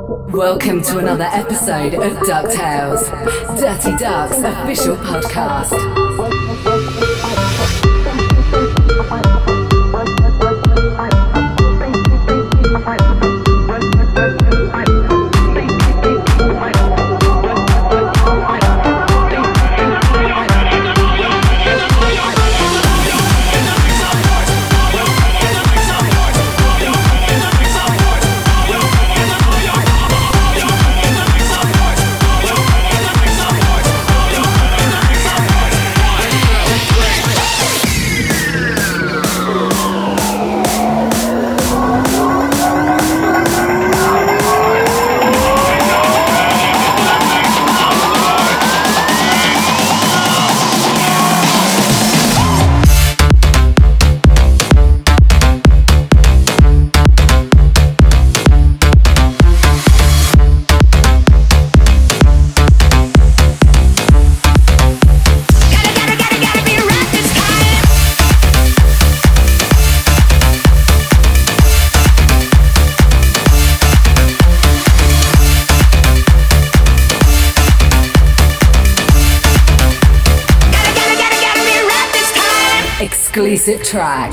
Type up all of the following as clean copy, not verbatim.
Welcome to another episode of DuckTales, Dirty Ducks official podcast. Exclusive track.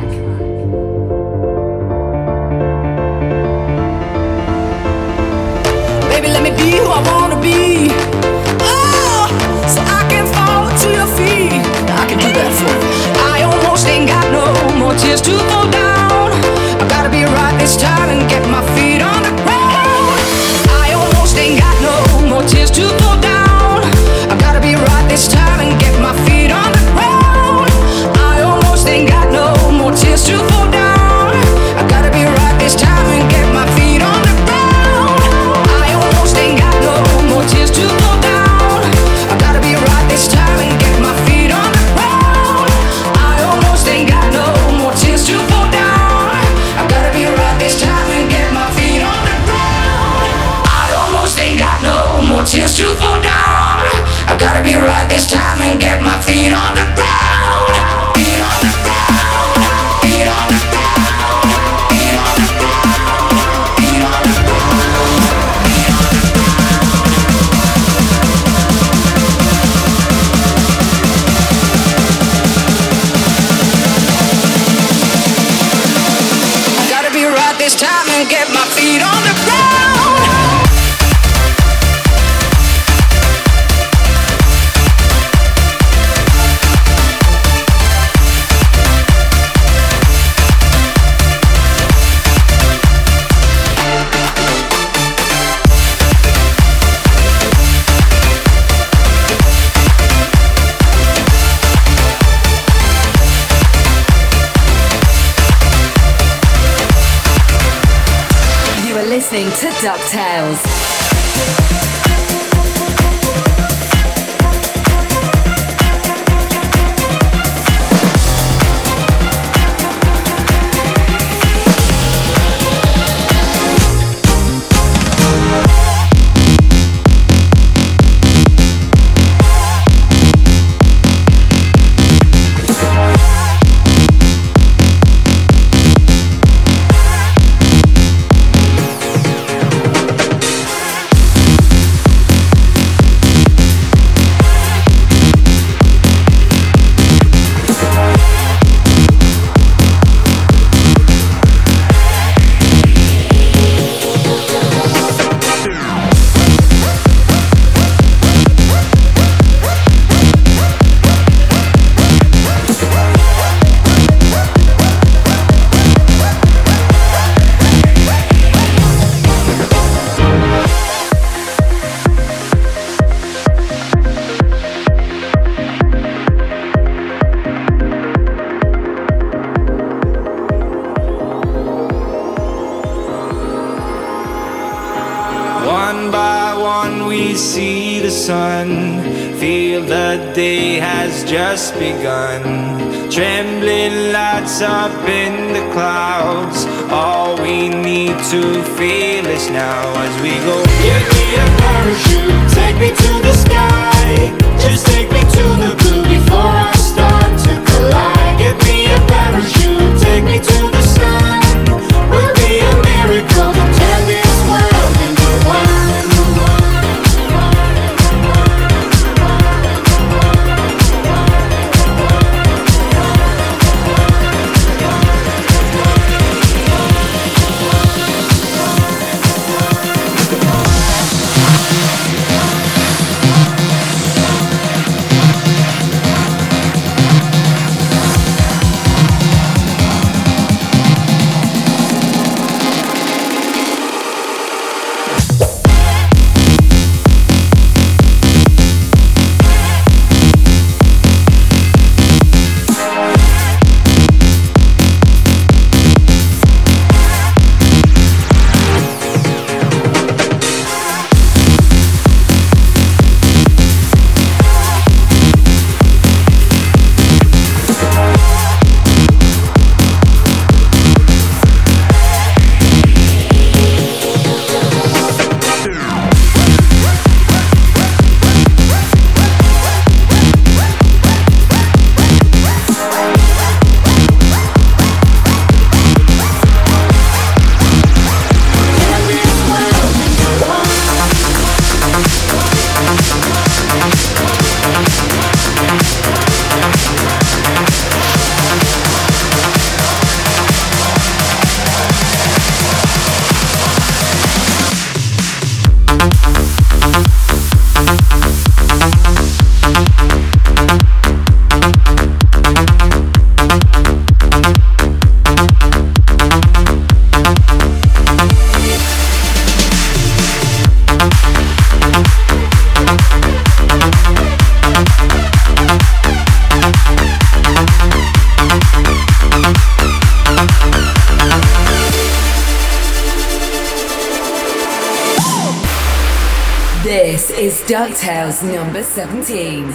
Baby, let me be who I wanna be. Oh, so I can fall to your feet. I can do that for you. I almost ain't got no more tears to fall down. I gotta be right this time and get my feet on the ground. I almost ain't got no more tears to fall down. I gotta be right this time and get my feet on the ground. Ain't got no more tears to fall down. I gotta be right this time and get my feet on the ground. I almost ain't got no more tears to fall down. I gotta be right this time and get my feet on the ground. I almost ain't got no more tears to fall down. I gotta be right this time and get my feet on the ground. I almost ain't got no more tears to fall down. I gotta be right this time and get my feet on the ground. Feet on the ground. Feet on the ground. Feet on the ground. Feet on the ground. Feet on the ground. I gotta be right this time and get my feet on the ground. Listening to DuckTales. One by one we see the sun, feel the day has just begun. Trembling lights up in the clouds, all we need to feel is now as we go. Give me a parachute, take me to the sky. Just take me to the blue before I start to collide. Give me a parachute, take me to the sun. Will be a miracle to turn this world into DuckTales number 17.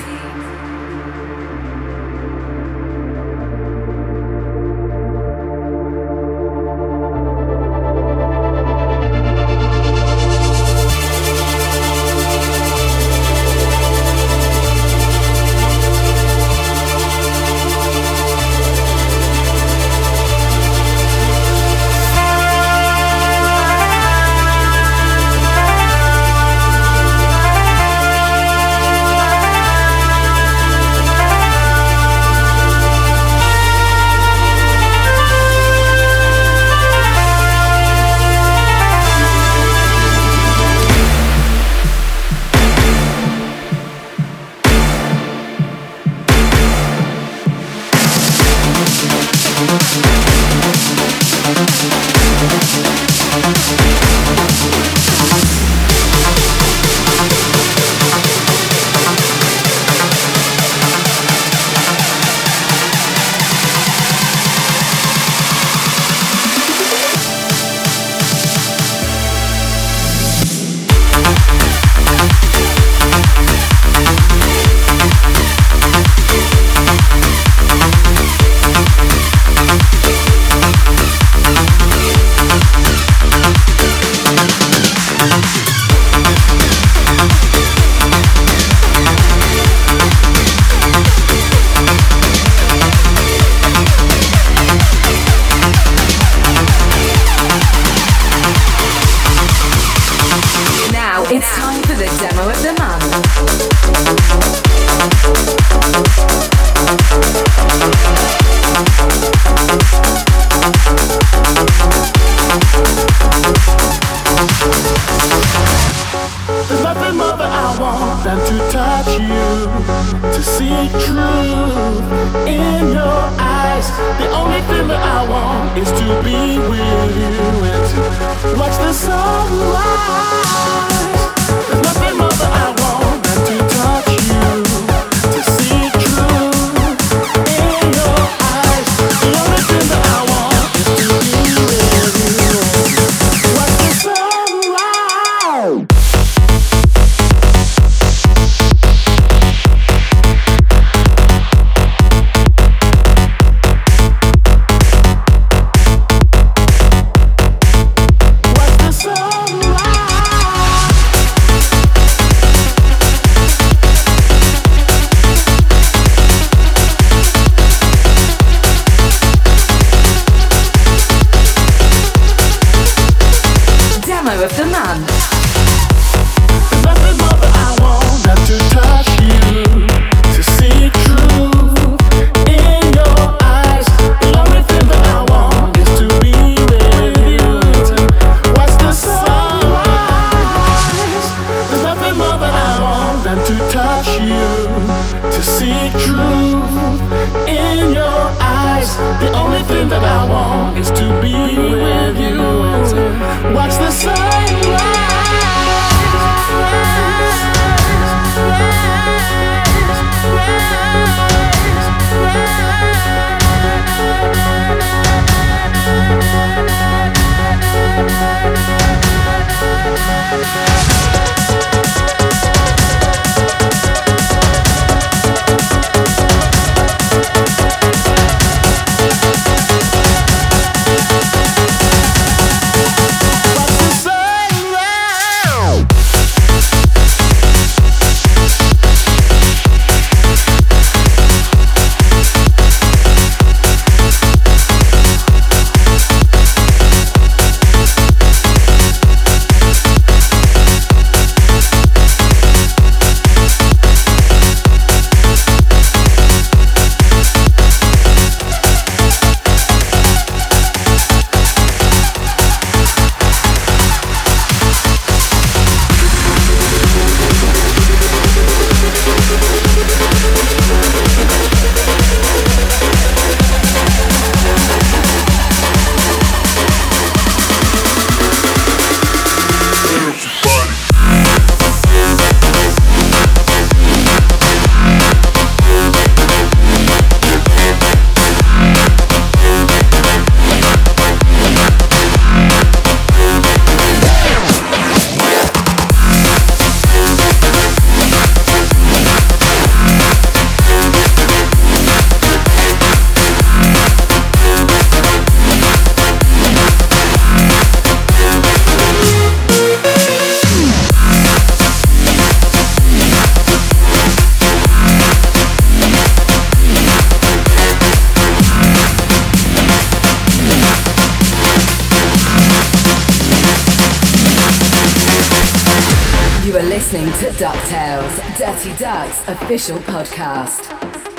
listening to DuckTales, Dirty Ducks official podcast.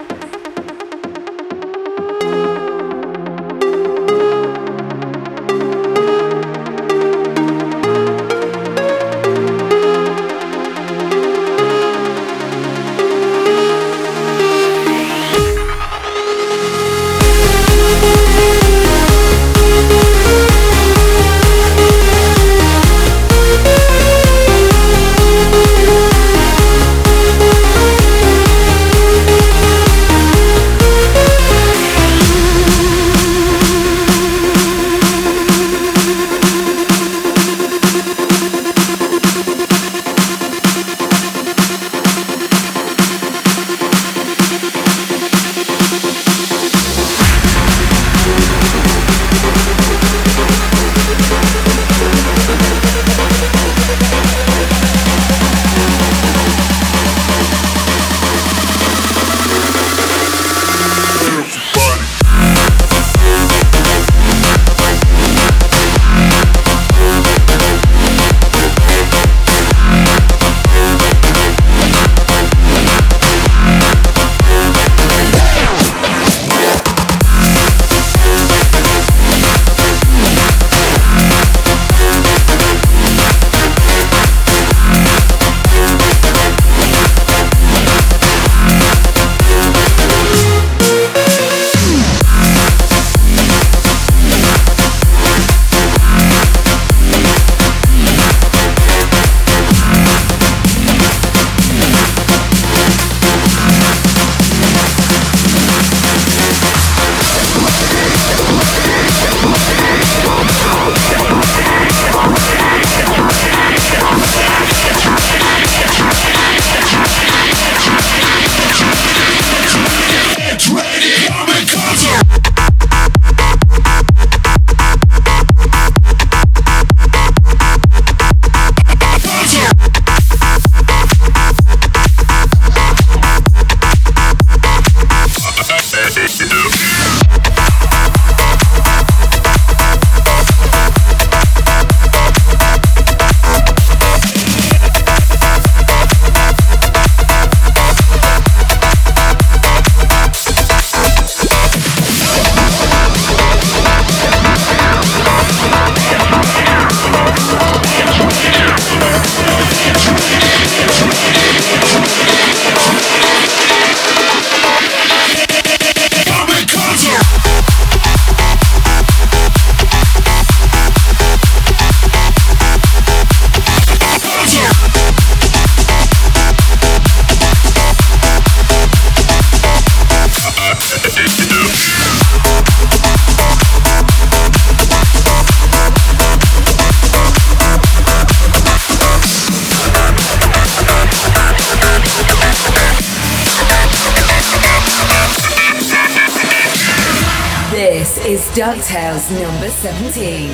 DuckTales number 17.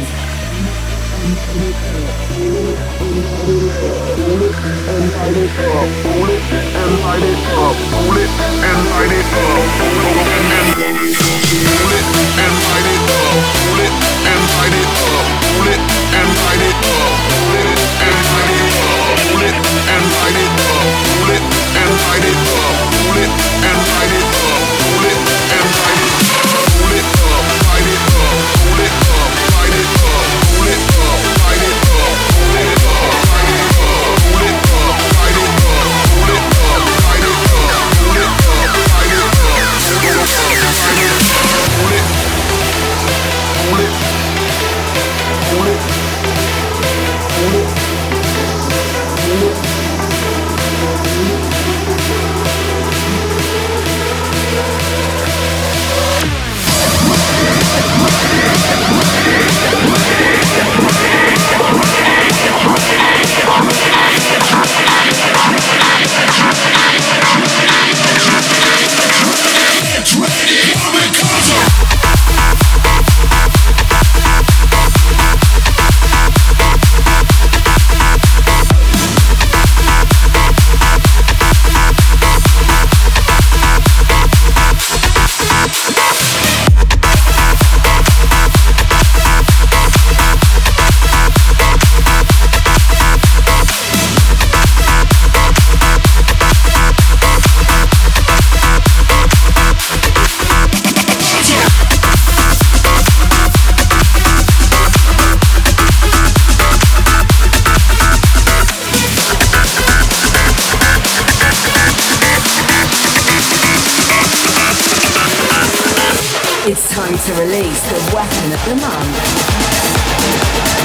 It's time to release the weapon of the month.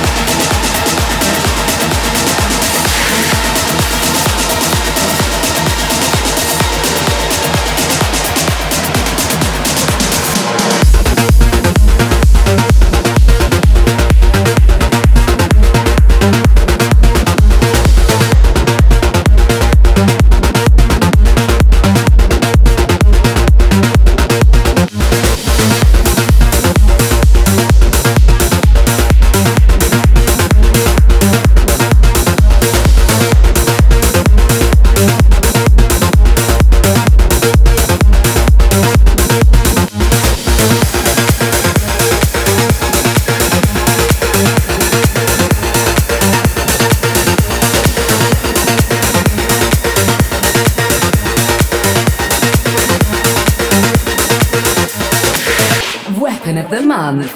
Weapon of the month.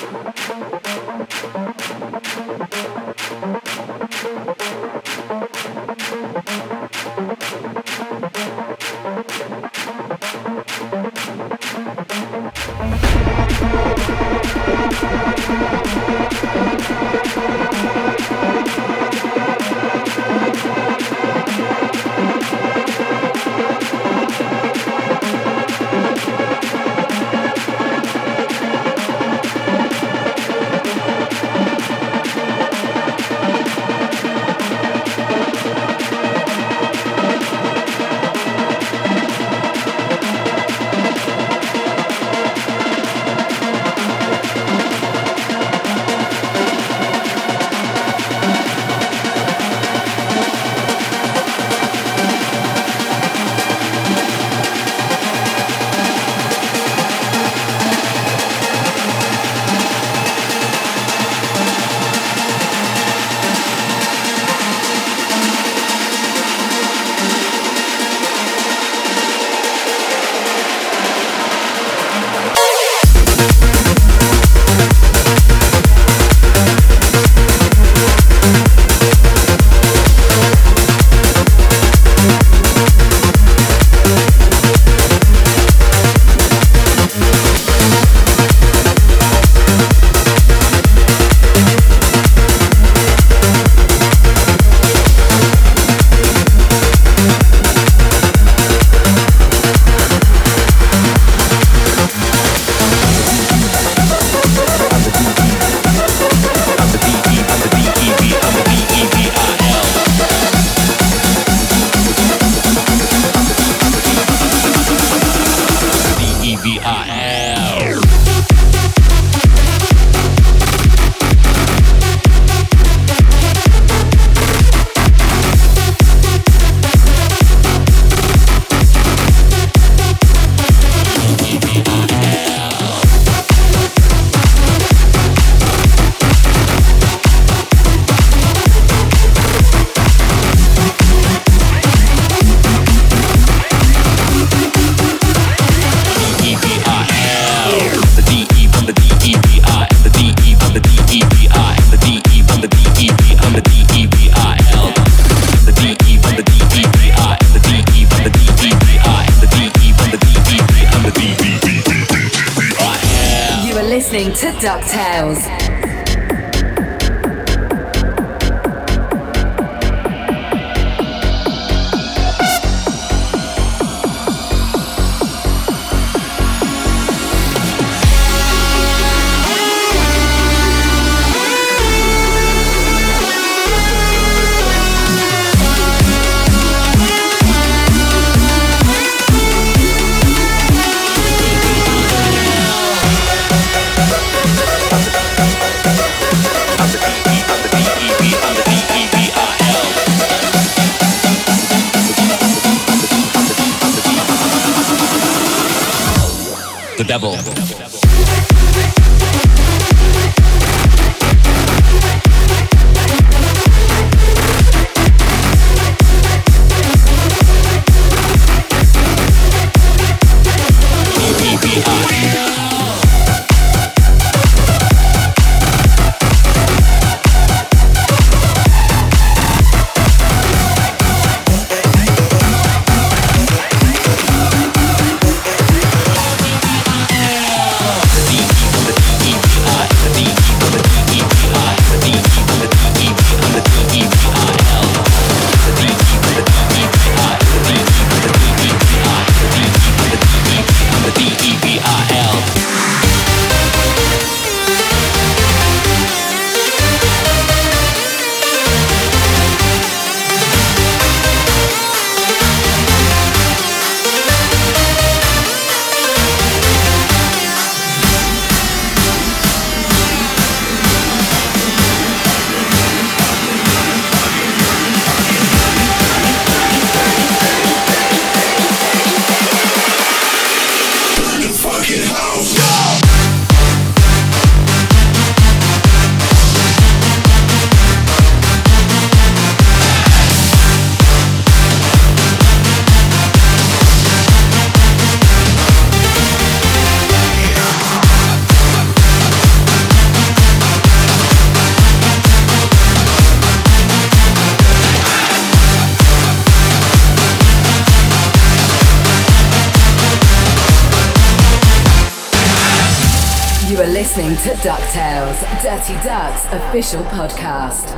Listening to DuckTales. The devil. are listening to DuckTales, Dirty Ducks official podcast.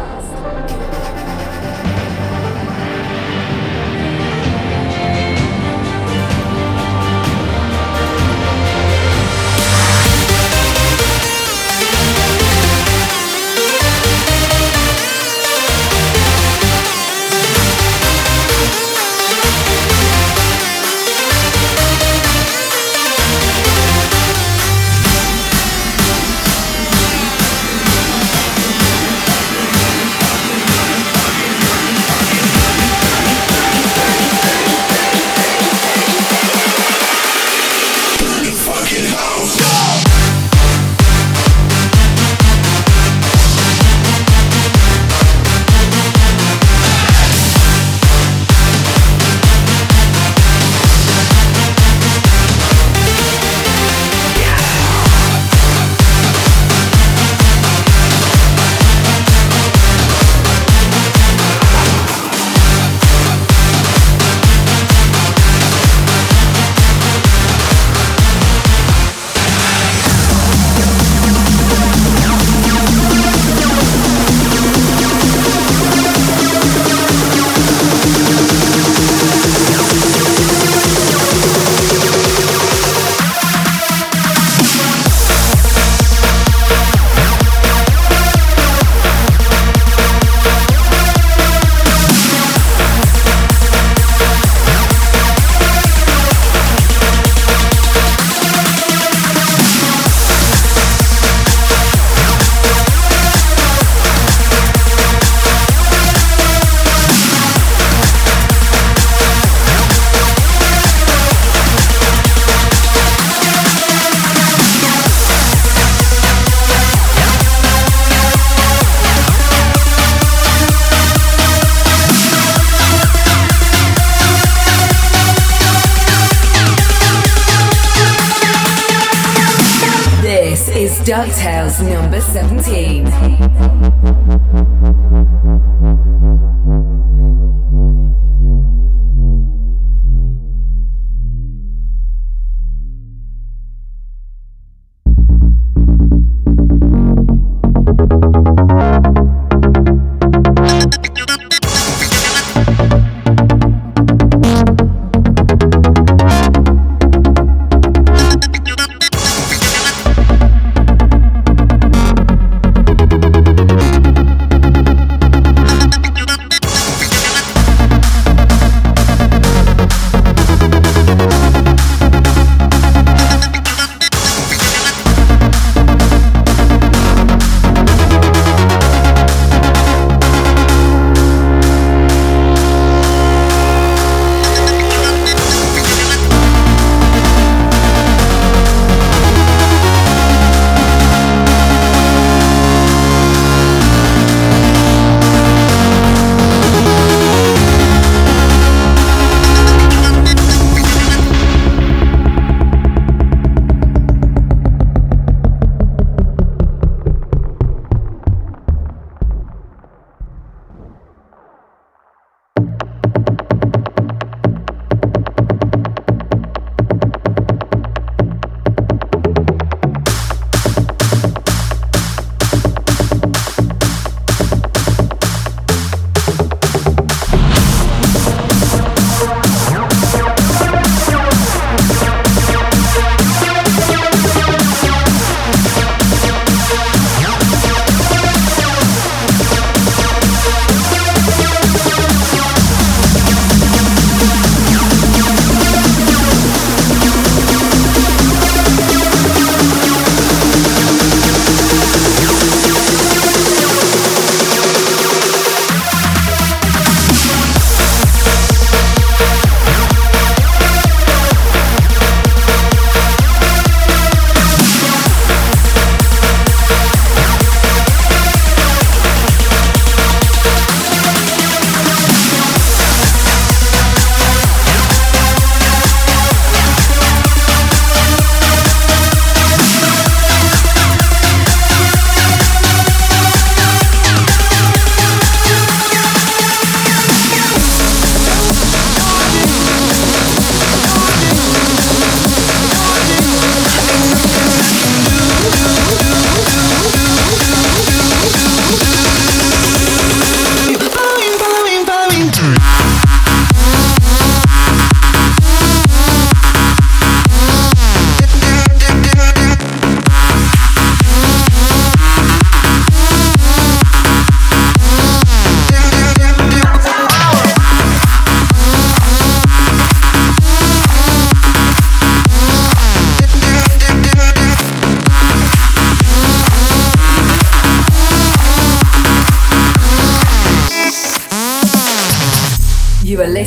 DuckTales number 17.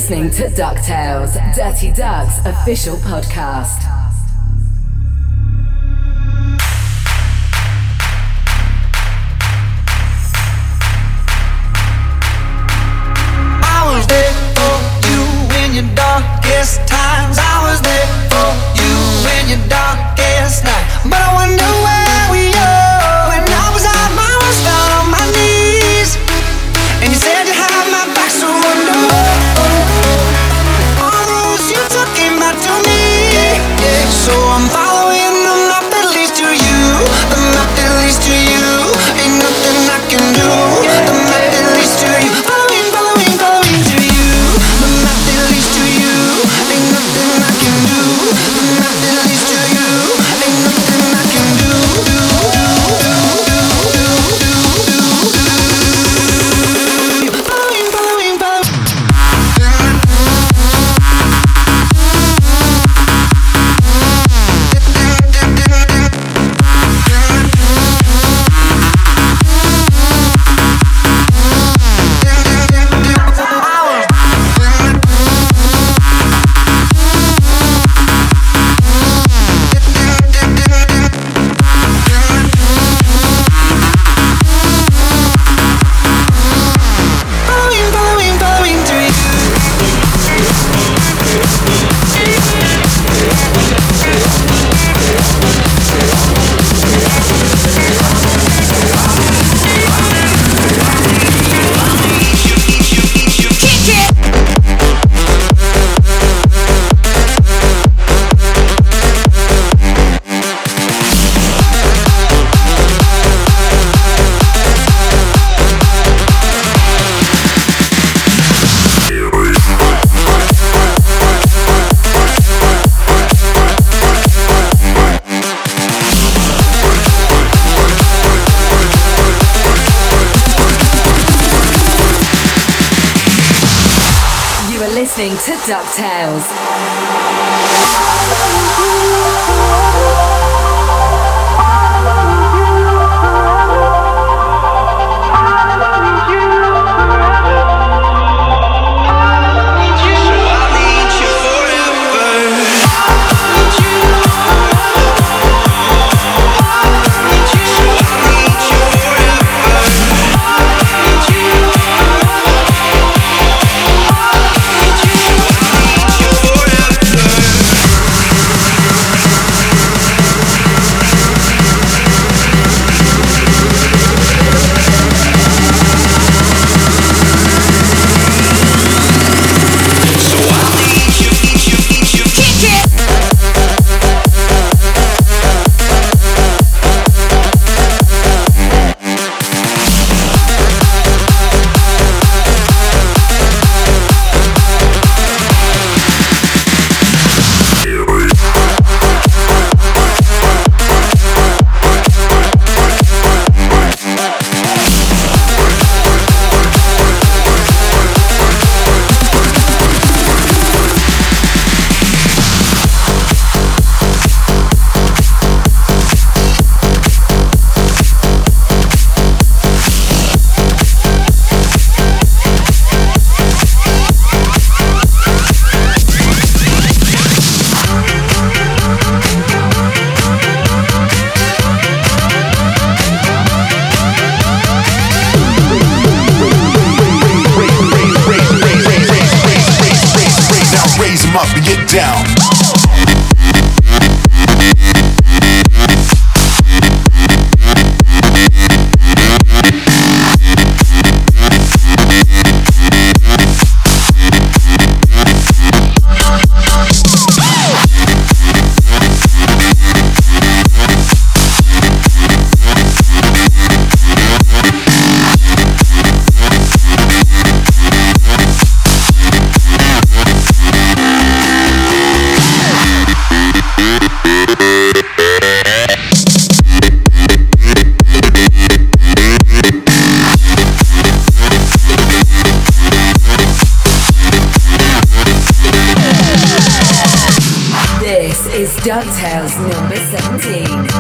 listening to DuckTales, Dirty Ducks official podcast. I was there for you in your darkest times. I was there for you in your darkest night. But I wonder where we are when I was at my worst, down on my knees. And you said you had my back, so wonder all the roads you took came back to me. Yeah, so I'm following the map that leads to you. The map that leads to you. Ain't nothing I can do. The map that leads to you. Following to you. The map that leads to you. Ain't nothing I can do. The map that leads to you. Ain't nothing I can do. Listening to DuckTales. Down. Is DuckTales number 17.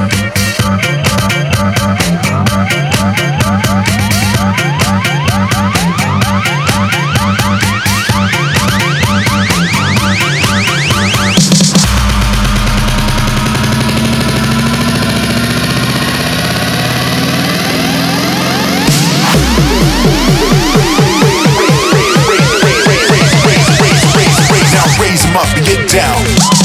up and get down.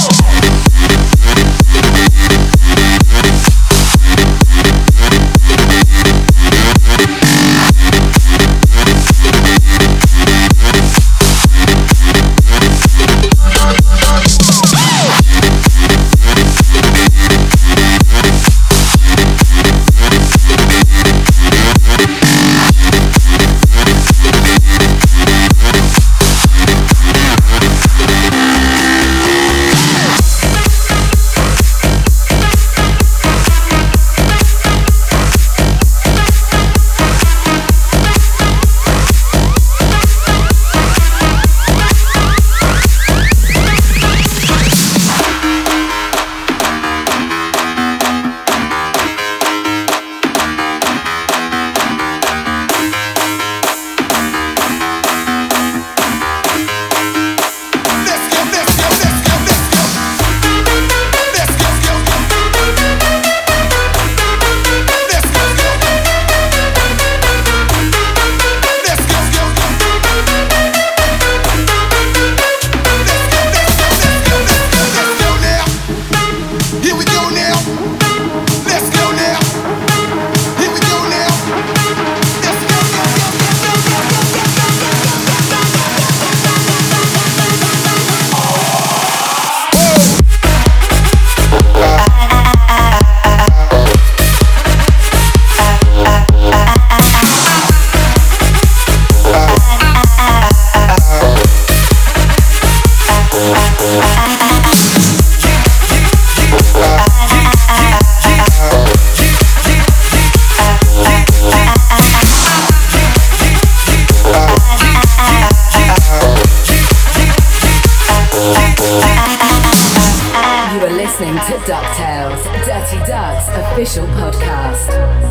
Official podcast.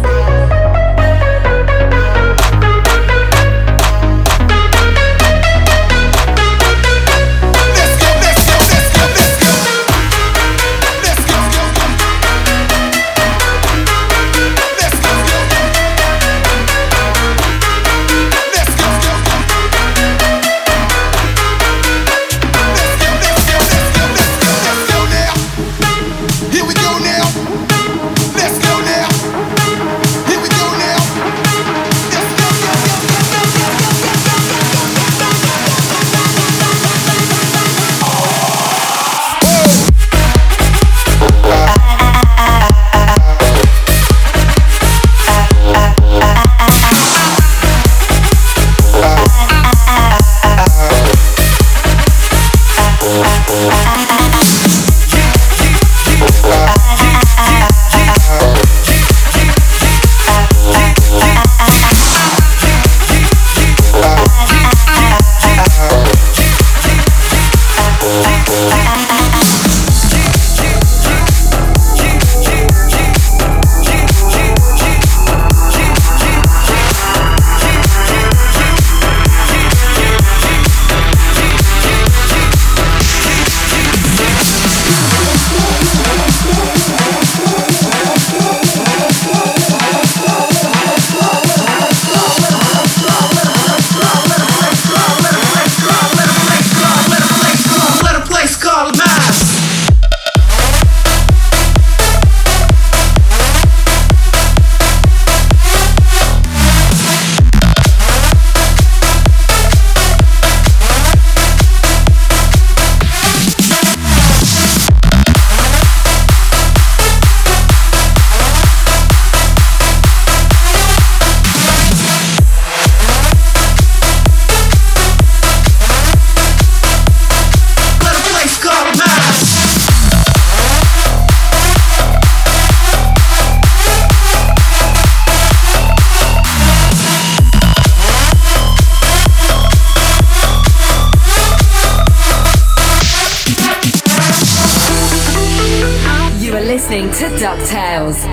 Listening to DuckTales.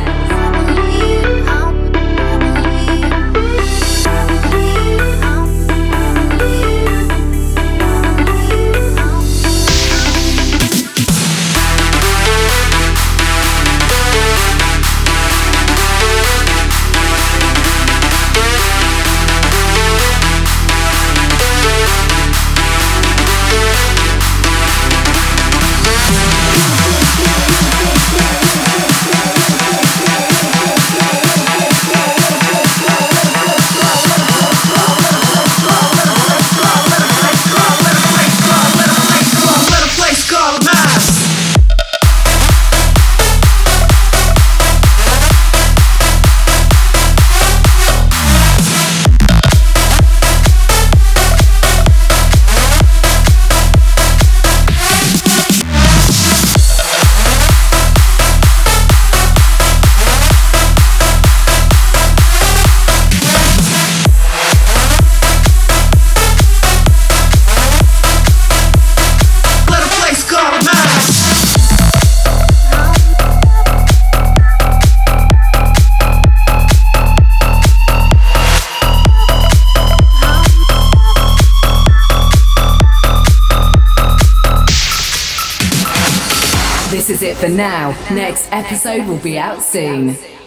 This is it for now. Next episode will be out soon.